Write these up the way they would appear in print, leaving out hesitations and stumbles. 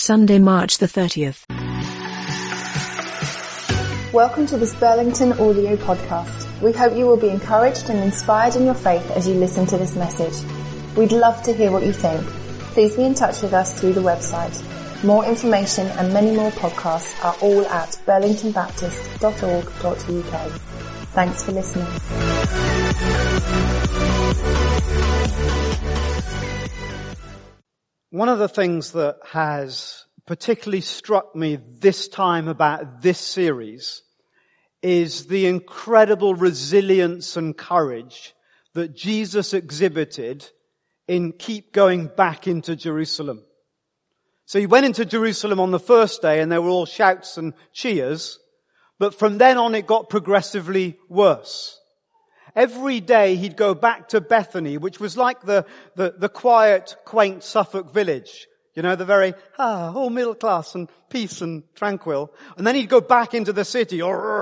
Sunday, March the 30th. Welcome to this Burlington audio podcast. We hope you will be encouraged and inspired in your faith as you listen to this message. We'd love to hear what you think. Please be in touch with us through the website. More information and many more podcasts are all at burlingtonbaptist.org.uk. Thanks for listening. One of the things that has particularly struck me this time about this series is the incredible resilience and courage that Jesus exhibited in keep going back into Jerusalem. So he went into Jerusalem on the first day and there were all shouts and cheers, but from then on it got progressively worse. Every day he'd go back to Bethany, which was like the quiet, quaint Suffolk village. You know, the very, all middle class and peace and tranquil. And then he'd go back into the city.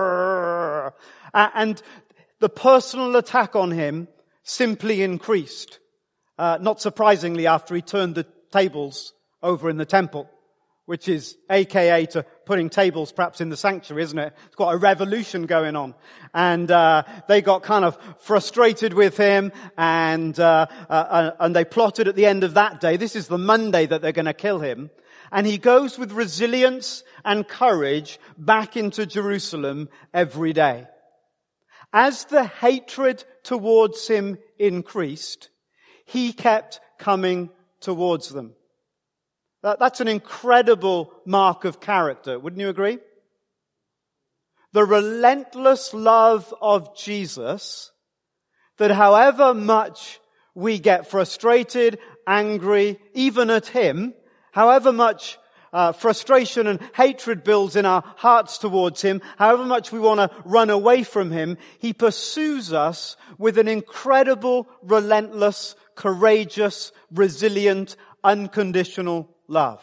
And the personal attack on him simply increased. Not surprisingly, after he turned the tables over in the temple, which is AKA to putting tables perhaps in the sanctuary, isn't it? It's got a revolution going on. And they got kind of frustrated with him and they plotted at the end of that day, this is the Monday that they're going to kill him. And he goes with resilience and courage back into Jerusalem every day. As the hatred towards him increased, he kept coming towards them. That's an incredible mark of character, wouldn't you agree? The relentless love of Jesus, that however much we get frustrated, angry, even at him, however much frustration and hatred builds in our hearts towards him, however much we want to run away from him, he pursues us with an incredible, relentless, courageous, resilient, unconditional love.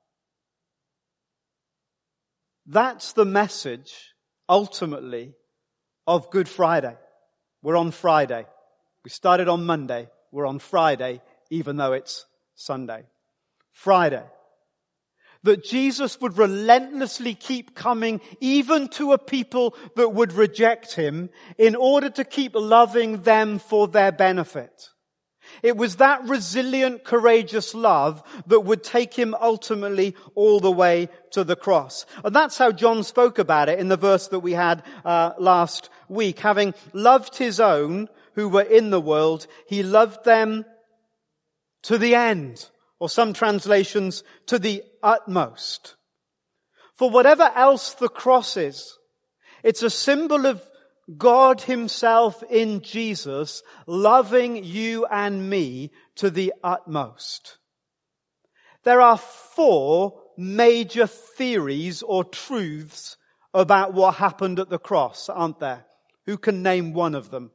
That's the message, ultimately, of Good Friday. We're on Friday. We started on Monday. We're on Friday, even though it's Sunday. Friday. That Jesus would relentlessly keep coming even to a people that would reject him in order to keep loving them for their benefit. It was that resilient, courageous love that would take him ultimately all the way to the cross. And that's how John spoke about it in the verse that we had last week. Having loved his own who were in the world, he loved them to the end. Or some translations, to the utmost. For whatever else the cross is, it's a symbol of God himself in Jesus loving you and me to the utmost. There are 4 major theories or truths about what happened at the cross, aren't there? Who can name one of them?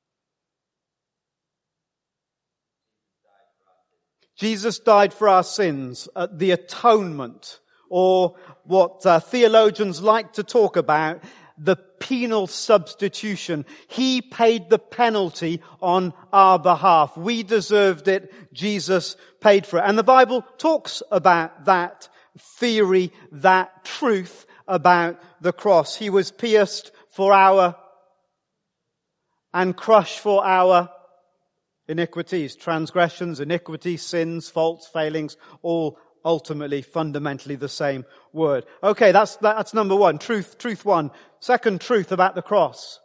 Jesus died for our sins, the atonement, or what theologians like to talk about, the penal substitution. He paid the penalty on our behalf. We deserved it. Jesus paid for it. And the Bible talks about that theory, that truth about the cross. He was pierced for our and crushed for our iniquities, transgressions, iniquities, sins, faults, failings, all ultimately, fundamentally the same word. Okay, that's number 1. Truth 1. Second truth about the cross.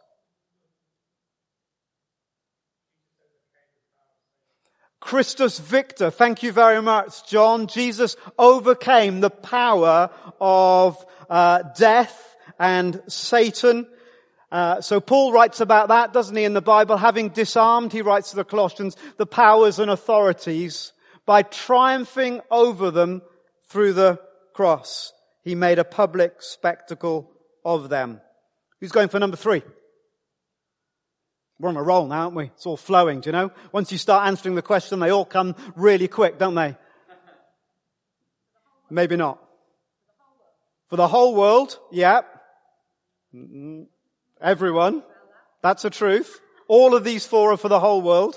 Christus Victor. Thank you very much, John. Jesus overcame the power of death and Satan. So Paul writes about that, doesn't he, in the Bible? Having disarmed, he writes to the Colossians, the powers and authorities, by triumphing over them through the cross. He made a public spectacle of them. Who's going for number 3? We're on a roll now, aren't we? It's all flowing, do you know? Once you start answering the question, they all come really quick, don't they? Maybe not. For the whole world, yeah. Everyone. That's a truth. All of these 4 are for the whole world.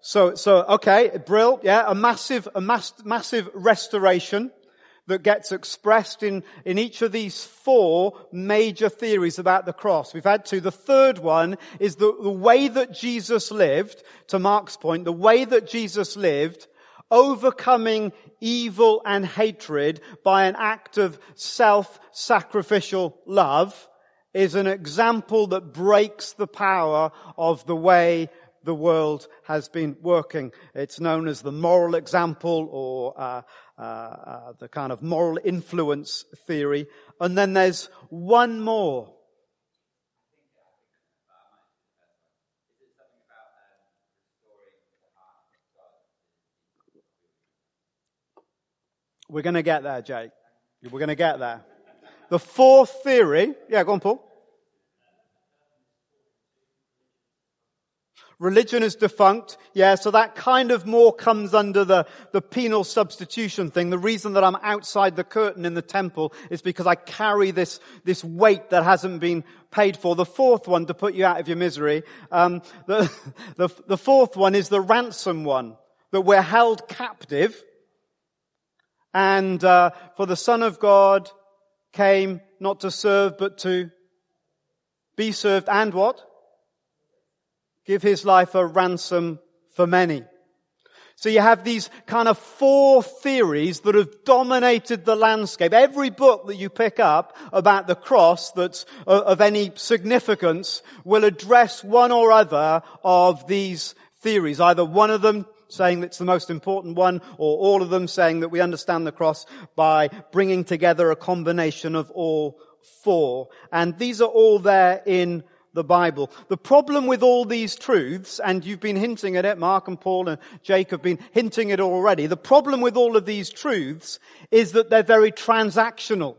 Okay, brill, yeah, a massive restoration that gets expressed in each of these four major theories about the cross. We've had two. The third one is the way that Jesus lived, to Mark's point, the way that Jesus lived, overcoming evil and hatred by an act of self-sacrificial love, is an example that breaks the power of the way the world has been working. It's known as the moral example, or the kind of moral influence theory. And then there's one more. We're going to get there, Jake. We're going to get there. The fourth theory, yeah, go on, Paul. Religion is defunct. Yeah, so that kind of more comes under the penal substitution thing. The reason that I'm outside the curtain in the temple is because I carry this weight that hasn't been paid for. The fourth one, to put you out of your misery, the fourth one is the ransom one, that we're held captive. And for the Son of God came not to serve, but to be served, and what? Give his life a ransom for many. So you have these kind of four theories that have dominated the landscape. Every book that you pick up about the cross that's of any significance will address one or other of these theories. Either one of them saying it's the most important one, or all of them saying that we understand the cross by bringing together a combination of all four. And these are all there in the Bible. The problem with all these truths, and you've been hinting at it, Mark and Paul and Jake have been hinting at it already, the problem with all of these truths is that they're very transactional.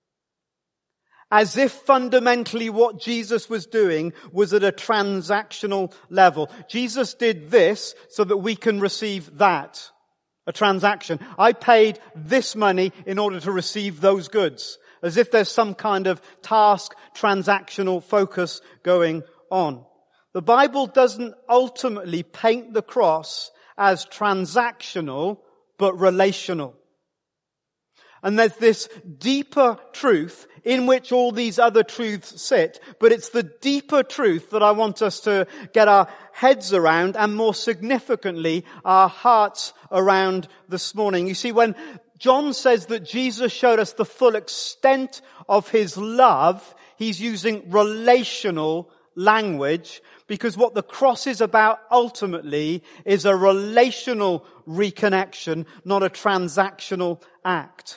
As if fundamentally what Jesus was doing was at a transactional level. Jesus did this so that we can receive that. A transaction. I paid this money in order to receive those goods. As if there's some kind of task, transactional focus going on. The Bible doesn't ultimately paint the cross as transactional, but relational. And there's this deeper truth in which all these other truths sit, but it's the deeper truth that I want us to get our heads around, and more significantly, our hearts around this morning. You see, when John says that Jesus showed us the full extent of his love, he's using relational language, because what the cross is about ultimately is a relational reconnection, not a transactional act.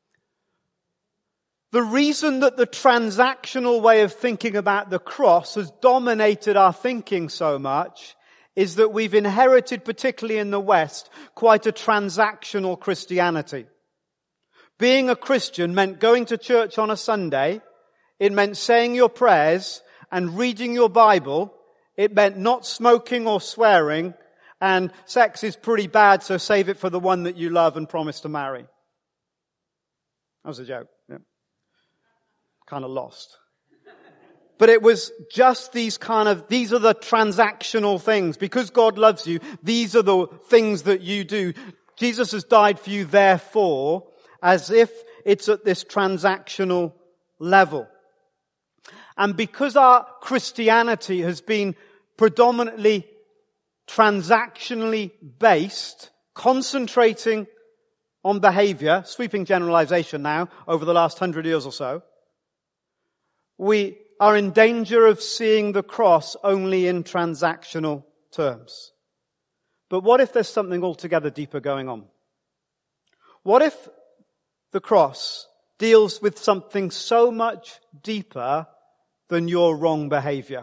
The reason that the transactional way of thinking about the cross has dominated our thinking so much is that we've inherited, particularly in the West, quite a transactional Christianity. Being a Christian meant going to church on a Sunday. It meant saying your prayers and reading your Bible. It meant not smoking or swearing. And sex is pretty bad, so save it for the one that you love and promise to marry. That was a joke. Yeah. Kind of lost. But it was just these are the transactional things. Because God loves you, these are the things that you do. Jesus has died for you, therefore, as if it's at this transactional level. And because our Christianity has been predominantly transactionally based, concentrating on behavior, sweeping generalization now, over the last 100 years or so, we are in danger of seeing the cross only in transactional terms. But what if there's something altogether deeper going on? What if the cross deals with something so much deeper than your wrong behavior?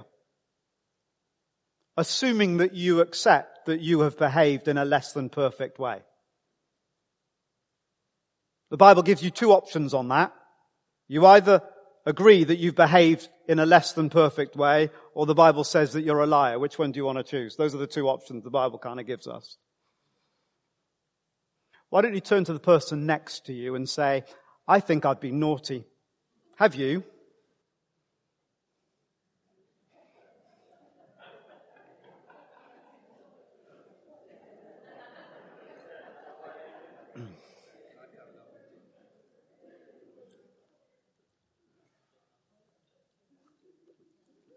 Assuming that you accept that you have behaved in a less than perfect way. The Bible gives you two options on that. You either agree that you've behaved in a less than perfect way, or the Bible says that you're a liar. Which one do you want to choose? Those are the two options the Bible kind of gives us. Why don't you turn to the person next to you and say, I think I've been naughty. Have you?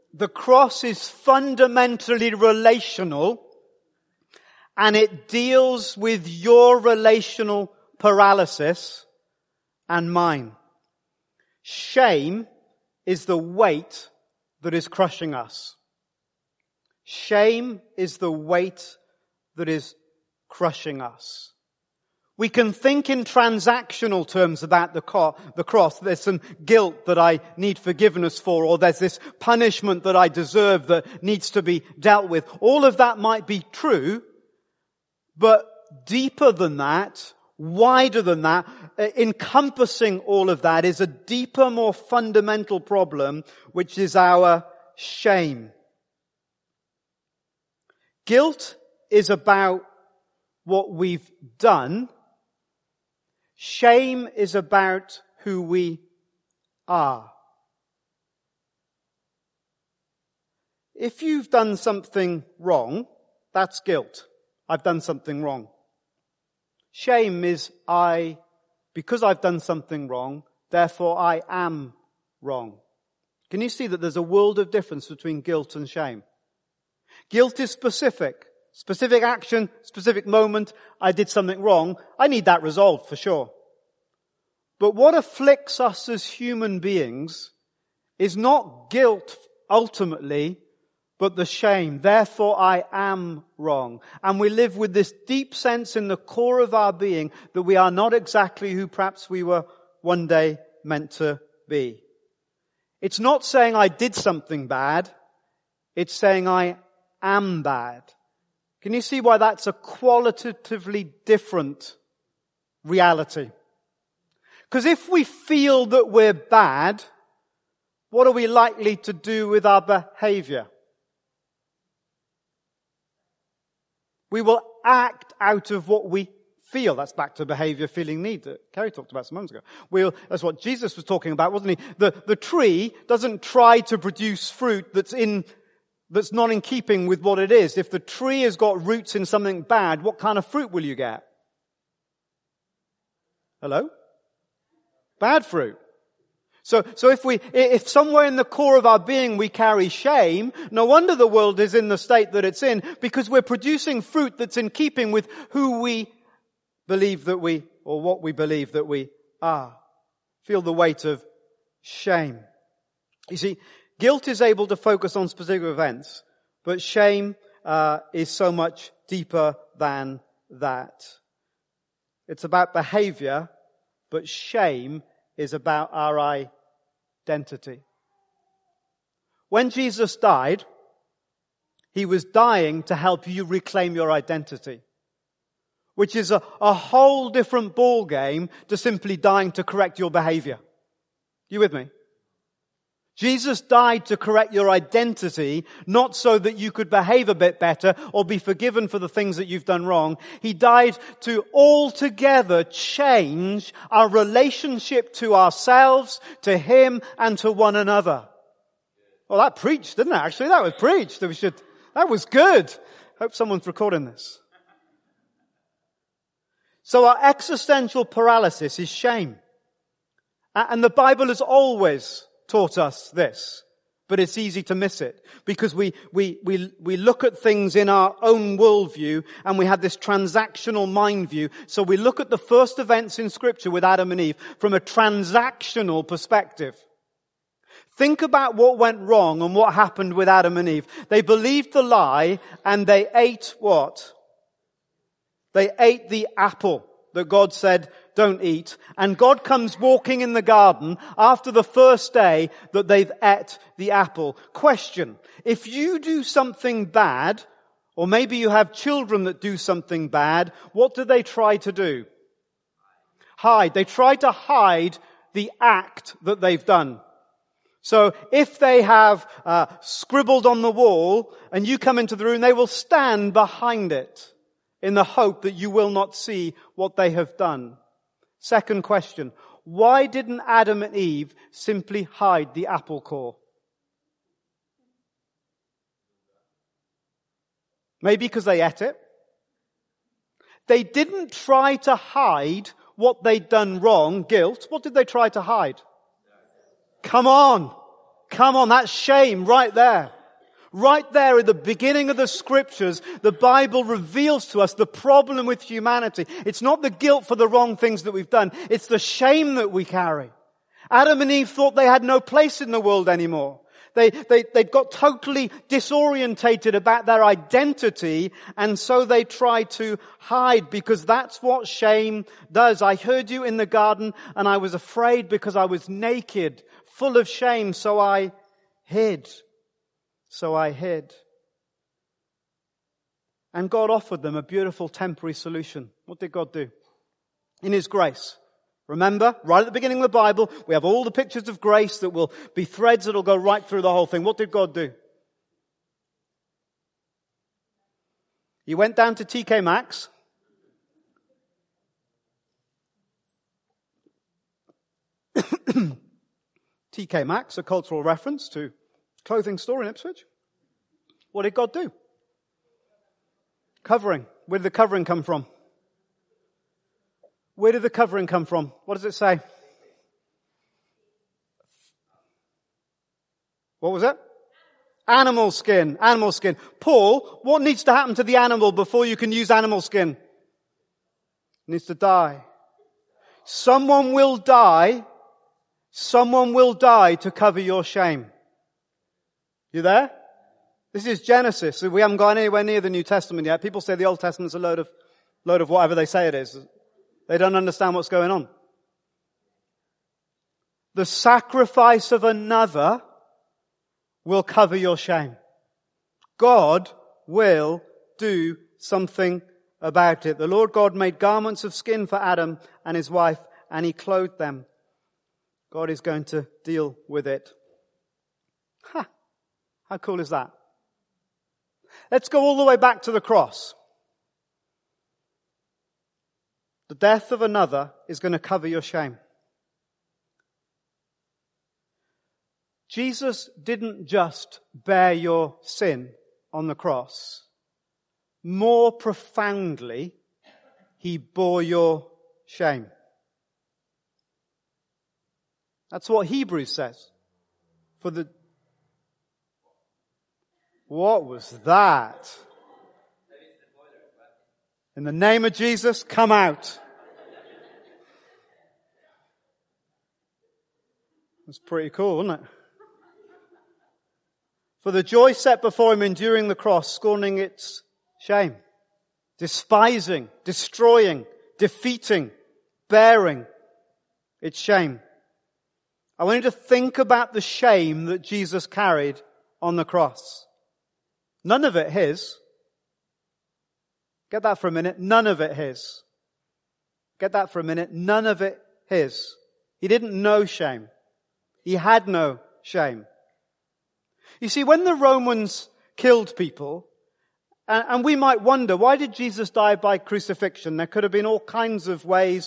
the cross is fundamentally relational, and it deals with your relational paralysis and mine. Shame is the weight that is crushing us. Shame is the weight that is crushing us. We can think in transactional terms about the cross. There's some guilt that I need forgiveness for, or there's this punishment that I deserve that needs to be dealt with. All of that might be true, but deeper than that, wider than that, encompassing all of that is a deeper, more fundamental problem, which is our shame. Guilt is about what we've done. Shame is about who we are. If you've done something wrong, that's guilt. I've done something wrong. Shame is because I've done something wrong, therefore I am wrong. Can you see that there's a world of difference between guilt and shame? Guilt is specific action, specific moment. I did something wrong. I need that resolved for sure. But what afflicts us as human beings is not guilt ultimately, but the shame. Therefore I am wrong. And we live with this deep sense in the core of our being that we are not exactly who perhaps we were one day meant to be. It's not saying I did something bad. It's saying I am bad. Can you see why that's a qualitatively different reality? Because if we feel that we're bad, what are we likely to do with our behavior? We will act out of what we feel. That's back to behavior, feeling, need that Kerry talked about some moments ago. That's what Jesus was talking about, wasn't he? The tree doesn't try to produce fruit that's not in keeping with what it is. If the tree has got roots in something bad, what kind of fruit will you get? Hello? Bad fruit. So if somewhere in the core of our being we carry shame, no wonder the world is in the state that it's in, because we're producing fruit that's in keeping with who we believe that we, or what we believe that we are. Feel the weight of shame. You see, guilt is able to focus on specific events, but shame is so much deeper than that. It's about behavior, but shame is about our identity. When Jesus died, he was dying to help you reclaim your identity, which is a whole different ball game to simply dying to correct your behavior. You with me? Jesus died to correct your identity, not so that you could behave a bit better or be forgiven for the things that you've done wrong. He died to altogether change our relationship to ourselves, to him, and to one another. Well, that preached, didn't it? Actually, that was preached. That was good. Hope someone's recording this. So our existential paralysis is shame. And the Bible has always taught us this, but it's easy to miss it because we look at things in our own worldview and we have this transactional mind view. So we look at the first events in Scripture with Adam and Eve from a transactional perspective. Think about what went wrong and what happened with Adam and Eve. They believed the lie and they ate what? They ate the apple that God said, don't eat. And God comes walking in the garden after the first day that they've ate the apple. Question: if you do something bad, or maybe you have children that do something bad, what do they try to do? Hide. They try to hide the act that they've done. So if they have scribbled on the wall and you come into the room, they will stand behind it in the hope that you will not see what they have done. Second question: why didn't Adam and Eve simply hide the apple core? Maybe because they ate it. They didn't try to hide what they'd done wrong, guilt. What did they try to hide? Come on. Come on, that's shame right there. Right there at the beginning of the scriptures, the Bible reveals to us the problem with humanity. It's not the guilt for the wrong things that we've done. It's the shame that we carry. Adam and Eve thought they had no place in the world anymore. They'd got totally disorientated about their identity, and so they tried to hide, because that's what shame does. I heard you in the garden, and I was afraid because I was naked, full of shame, so I hid. And God offered them a beautiful temporary solution. What did God do? In His grace. Remember, right at the beginning of the Bible, we have all the pictures of grace that will be threads that will go right through the whole thing. What did God do? He went down to TK Maxx. TK Maxx, a cultural reference to clothing store in Ipswich. What did God do? Covering. Where did the covering come from? Where did the covering come from? What does it say? What was it? Animal skin. Animal skin. Paul, what needs to happen to the animal before you can use animal skin? It needs to die. Someone will die. Someone will die to cover your shame. You there? This is Genesis. We haven't gone anywhere near the New Testament yet. People say the Old Testament's a load of whatever they say it is. They don't understand what's going on. The sacrifice of another will cover your shame. God will do something about it. The Lord God made garments of skin for Adam and his wife, and He clothed them. God is going to deal with it. How cool is that? Let's go all the way back to the cross. The death of another is going to cover your shame. Jesus didn't just bear your sin on the cross. More profoundly, He bore your shame. That's what Hebrews says. What was that? In the name of Jesus, come out. That's pretty cool, isn't it? For the joy set before Him, enduring the cross, scorning its shame, despising, destroying, defeating, bearing its shame. I want you to think about the shame that Jesus carried on the cross. None of it His. Get that for a minute. None of it His. Get that for a minute. None of it His. He didn't know shame. He had no shame. You see, when the Romans killed people, and we might wonder, why did Jesus die by crucifixion? There could have been all kinds of ways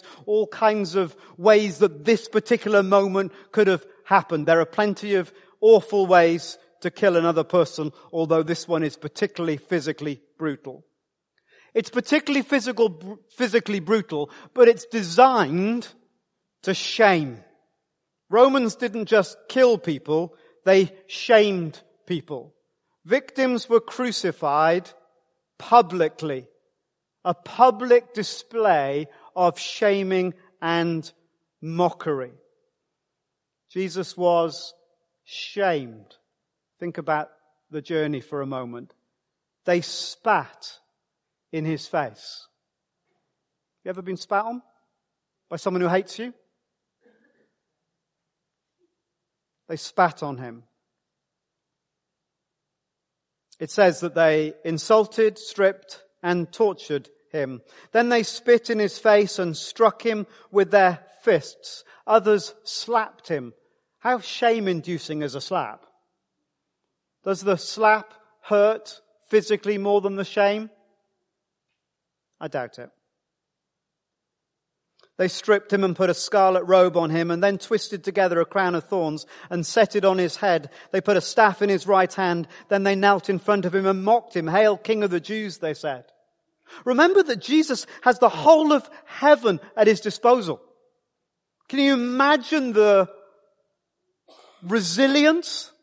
that this particular moment could have happened. There are plenty of awful ways to kill another person, although this one is particularly physically brutal. It's particularly physically brutal, but it's designed to shame. Romans didn't just kill people, they shamed people. Victims were crucified publicly. A public display of shaming and mockery. Jesus was shamed. Think about the journey for a moment. They spat in His face. You ever been spat on by someone who hates you? They spat on Him. It says that they insulted, stripped, and tortured Him. Then they spit in His face and struck Him with their fists. Others slapped Him. How shame-inducing is a slap? Does the slap hurt physically more than the shame? I doubt it. They stripped Him and put a scarlet robe on Him, and then twisted together a crown of thorns and set it on His head. They put a staff in His right hand. Then they knelt in front of Him and mocked Him. "Hail, King of the Jews," they said. Remember that Jesus has the whole of heaven at His disposal. Can you imagine the resilience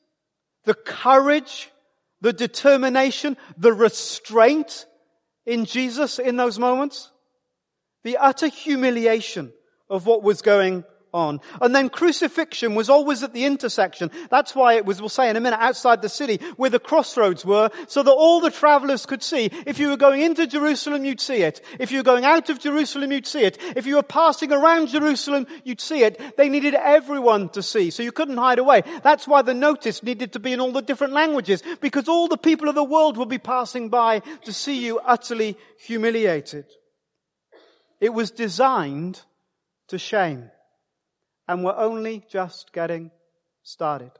the courage, the determination, the restraint in Jesus in those moments. The utter humiliation of what was going on. And then crucifixion was always at the intersection. That's why it was, we'll say in a minute, outside the city where the crossroads were, so that all the travelers could see. If you were going into Jerusalem, you'd see it. If you were going out of Jerusalem, you'd see it. If you were passing around Jerusalem, you'd see it. They needed everyone to see, so you couldn't hide away. That's why the notice needed to be in all the different languages, because all the people of the world would be passing by to see you utterly humiliated. It was designed to shame. And we're only just getting started.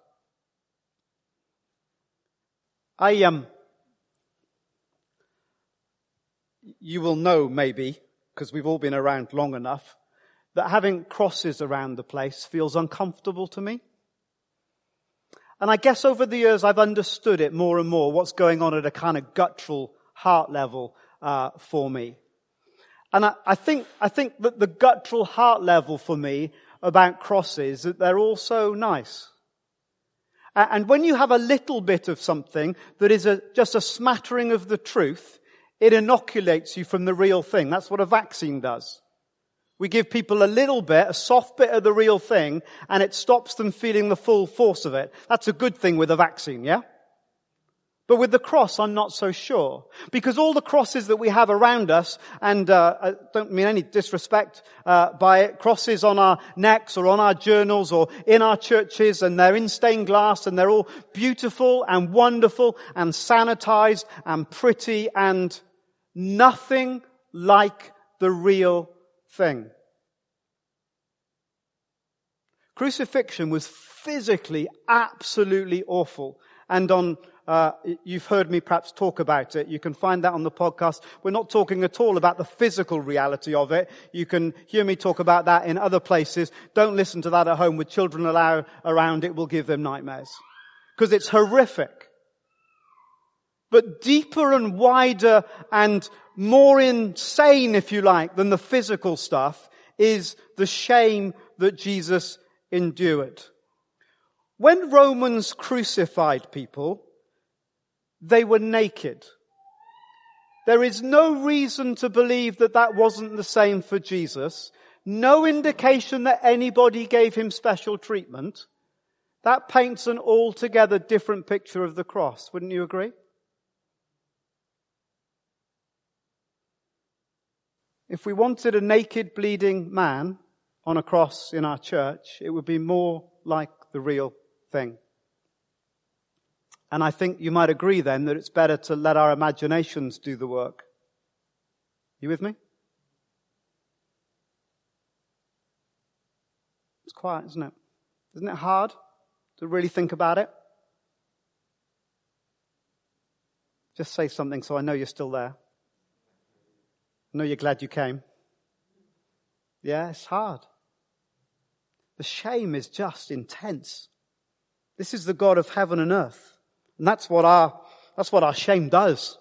You will know maybe, because we've all been around long enough, that having crosses around the place feels uncomfortable to me. And I guess over the years I've understood it more and more, what's going on at a kind of guttural heart level for me. And I think that the guttural heart level for me about crosses, that they're also nice. And when you have a little bit of something that is just a smattering of the truth, it inoculates you from the real thing. That's what a vaccine does. We give people a little bit, a soft bit of the real thing, and it stops them feeling the full force of it. That's a good thing with a vaccine, yeah? But with the cross, I'm not so sure. Because all the crosses that we have around us, and I don't mean any disrespect by it, crosses on our necks or on our journals or in our churches, and they're in stained glass, and they're all beautiful and wonderful and sanitized and pretty and nothing like the real thing. Crucifixion was physically absolutely awful. And you've heard me perhaps talk about it. You can find that on the podcast. We're not talking at all about the physical reality of it. You can hear me talk about that in other places. Don't listen to that at home with children around. It will give them nightmares. Because it's horrific. But deeper and wider and more insane, if you like, than the physical stuff is the shame that Jesus endured. When Romans crucified people, they were naked. There is no reason to believe that that wasn't the same for Jesus. No indication that anybody gave him special treatment. That paints an altogether different picture of the cross. Wouldn't you agree? If we wanted a naked, bleeding man on a cross in our church, it would be more like the real thing. And I think you might agree then that it's better to let our imaginations do the work. You with me? It's quiet, isn't it? Isn't it hard to really think about it? Just say something so I know you're still there. I know you're glad you came. Yeah, it's hard. The shame is just intense. This is the God of heaven and earth. And that's what our shame does.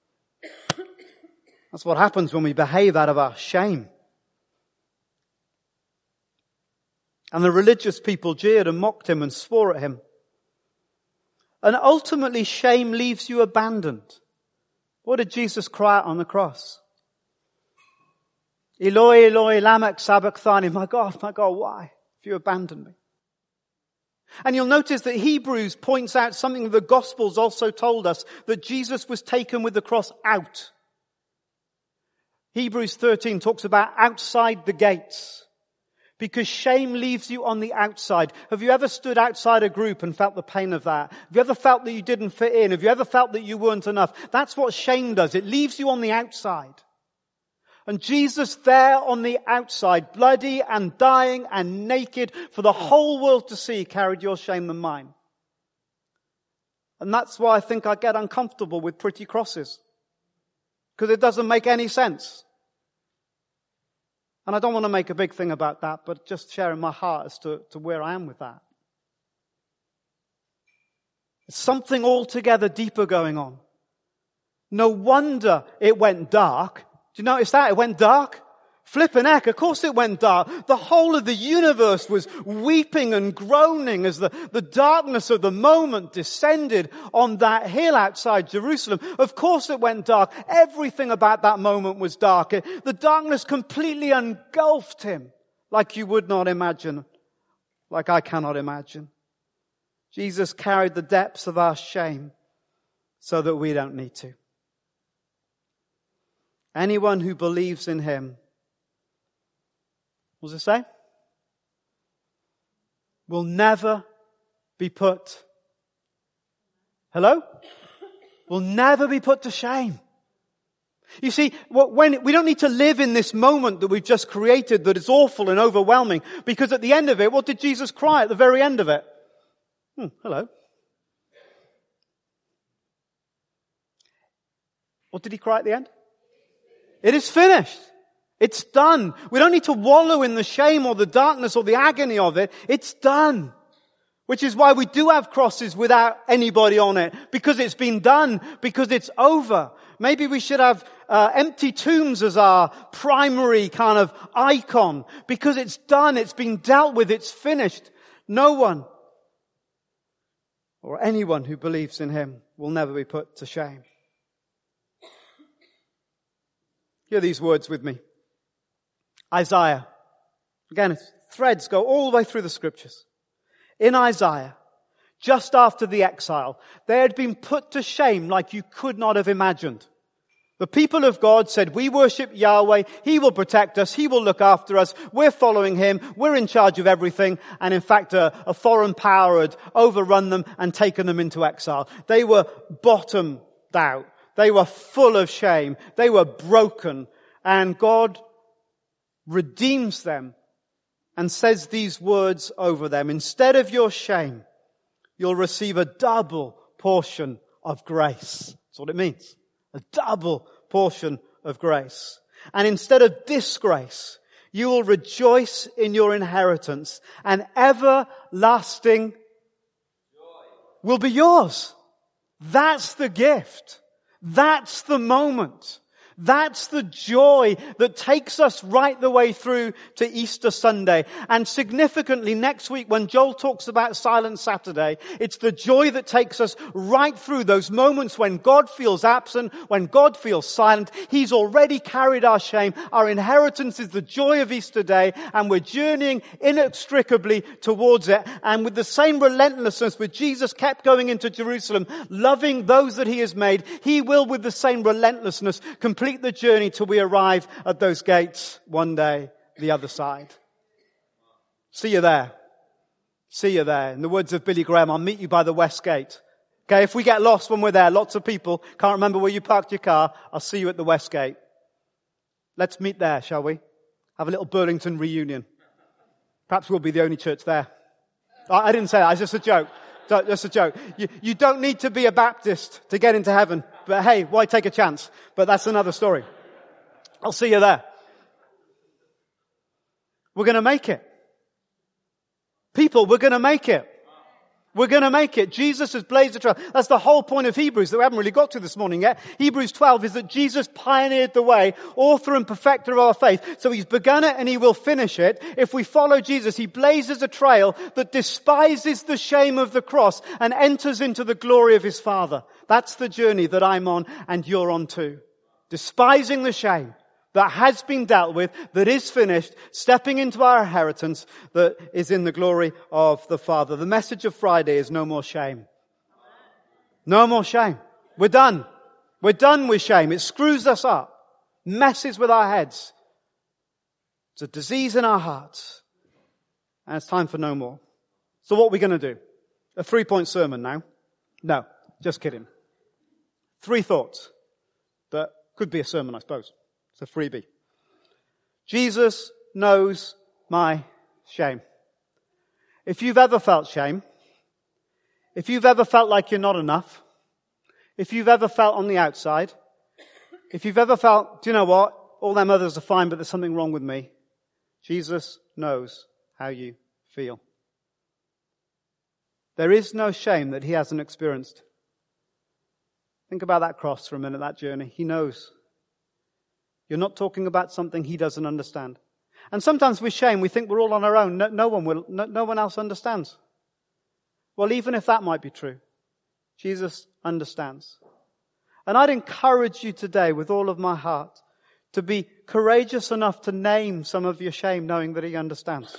That's what happens when we behave out of our shame. And the religious people jeered and mocked him and swore at him. And ultimately shame leaves you abandoned. What did Jesus cry out on the cross? Eloi, Eloi, lama sabachthani. My God, why have you abandoned me? And you'll notice that Hebrews points out something that the Gospels also told us, that Jesus was taken with the cross out. Hebrews 13 talks about outside the gates, because shame leaves you on the outside. Have you ever stood outside a group and felt the pain of that? Have you ever felt that you didn't fit in? Have you ever felt that you weren't enough? That's what shame does. It leaves you on the outside. And Jesus there on the outside, bloody and dying and naked for the whole world to see, carried your shame and mine. And that's why I think I get uncomfortable with pretty crosses. Because it doesn't make any sense. And I don't want to make a big thing about that, but just sharing my heart as to where I am with that. There's something altogether deeper going on. No wonder it went dark. Do you notice that? It went dark. Flippin' heck, of course it went dark. The whole of the universe was weeping and groaning as the darkness of the moment descended on that hill outside Jerusalem. Of course it went dark. Everything about that moment was dark. The darkness completely engulfed him like you would not imagine, like I cannot imagine. Jesus carried the depths of our shame so that we don't need to. Anyone who believes in him, what does it say? Will never be put. Hello? Will never be put to shame. You see, when we don't need to live in this moment that we've just created that is awful and overwhelming, because at the end of it, what did Jesus cry at the very end of it? Hello. What did he cry at the end? It is finished. It's done. We don't need to wallow in the shame or the darkness or the agony of it. It's done. Which is why we do have crosses without anybody on it. Because it's been done. Because it's over. Maybe we should have empty tombs as our primary kind of icon. Because it's done. It's been dealt with. It's finished. No one or anyone who believes in him will never be put to shame. Hear these words with me. Isaiah. Again, threads go all the way through the scriptures. In Isaiah, just after the exile, they had been put to shame like you could not have imagined. The people of God said, we worship Yahweh, He will protect us, He will look after us, we're following Him, we're in charge of everything, and in fact a foreign power had overrun them and taken them into exile. They were bottomed out. They were full of shame. They were broken. And God redeems them and says these words over them. Instead of your shame, you'll receive a double portion of grace. That's what it means. A double portion of grace. And instead of disgrace, you will rejoice in your inheritance, and everlasting joy will be yours. That's the gift. That's the moment. That's the joy that takes us right the way through to Easter Sunday. And significantly, next week when Joel talks about Silent Saturday, it's the joy that takes us right through those moments when God feels absent, when God feels silent. He's already carried our shame. Our inheritance is the joy of Easter Day, and we're journeying inextricably towards it. And with the same relentlessness with Jesus kept going into Jerusalem, loving those that He has made, He will with the same relentlessness complete the journey till we arrive at those gates one day, the other side. See you there. See you there. In the words of Billy Graham, I'll meet you by the West Gate. Okay, if we get lost when we're there, lots of people can't remember where you parked your car, I'll see you at the West Gate. Let's meet there, shall we? Have a little Burlington reunion. Perhaps we'll be the only church there. I didn't say that, it's just a joke. Just a joke. You don't need to be a Baptist to get into heaven. But hey, why take a chance? But that's another story. I'll see you there. We're going to make it. People, we're going to make it. We're going to make it. Jesus has blazed the trail. That's the whole point of Hebrews that we haven't really got to this morning yet. Hebrews 12 is that Jesus pioneered the way, author and perfecter of our faith. So He's begun it and He will finish it. If we follow Jesus, He blazes a trail that despises the shame of the cross and enters into the glory of His Father. That's the journey that I'm on and you're on too. Despising the shame that has been dealt with, that is finished, stepping into our inheritance that is in the glory of the Father. The message of Friday is no more shame. No more shame. We're done. We're done with shame. It screws us up, messes with our heads. It's a disease in our hearts. And it's time for no more. So what are we going to do? A 3-point sermon now? No, just kidding. 3 thoughts that could be a sermon, I suppose. It's a freebie. Jesus knows my shame. If you've ever felt shame, if you've ever felt like you're not enough, if you've ever felt on the outside, if you've ever felt, do you know what? All them others are fine, but there's something wrong with me. Jesus knows how you feel. There is no shame that He hasn't experienced. Think about that cross for a minute, that journey. He knows. You're not talking about something he doesn't understand. And sometimes with shame, we think we're all on our own. No one else understands. Well, even if that might be true, Jesus understands. And I'd encourage you today with all of my heart to be courageous enough to name some of your shame, knowing that he understands.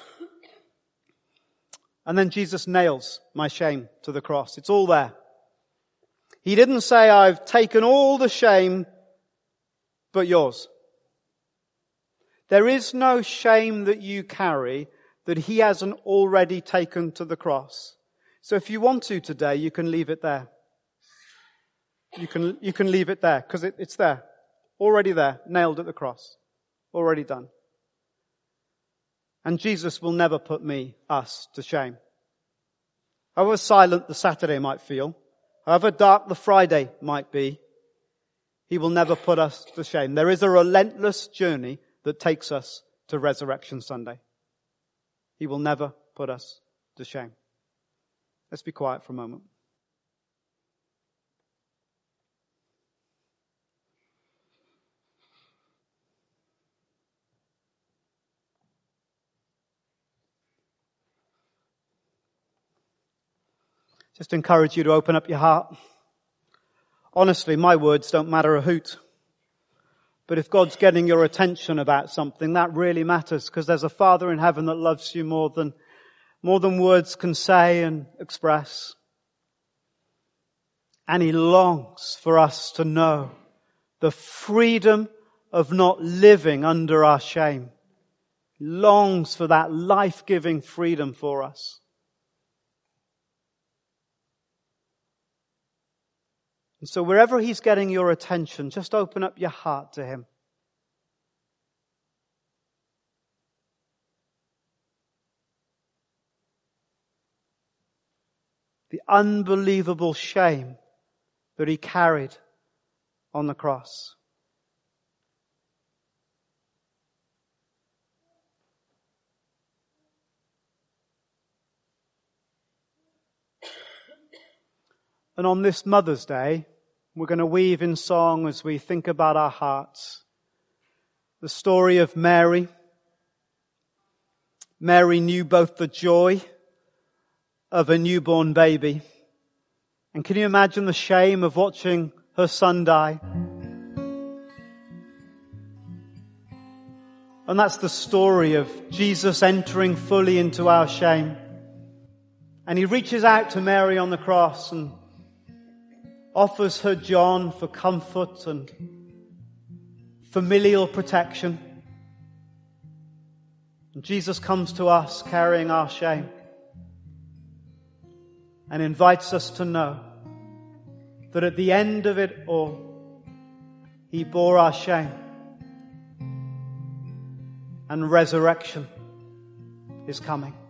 And then Jesus nails my shame to the cross. It's all there. He didn't say, I've taken all the shame but yours. There is no shame that you carry that he hasn't already taken to the cross. So if you want to today, you can leave it there. You can leave it there because it's there. Already there, nailed at the cross. Already done. And Jesus will never put us to shame. However silent the Saturday might feel, however dark the Friday might be, he will never put us to shame. There is a relentless journey that takes us to Resurrection Sunday. He will never put us to shame. Let's be quiet for a moment. Just encourage you to open up your heart. Honestly, my words don't matter a hoot. But if God's getting your attention about something, that really matters, because there's a Father in heaven that loves you more than words can say and express. And he longs for us to know the freedom of not living under our shame. He longs for that life-giving freedom for us. And so wherever he's getting your attention, just open up your heart to him. The unbelievable shame that he carried on the cross. And on this Mother's Day, we're going to weave in song as we think about our hearts the story of Mary. Mary knew both the joy of a newborn baby, and can you imagine the shame of watching her son die? And that's the story of Jesus entering fully into our shame. And he reaches out to Mary on the cross and offers her John for comfort and familial protection. And Jesus comes to us carrying our shame and invites us to know that at the end of it all, he bore our shame, and resurrection is coming.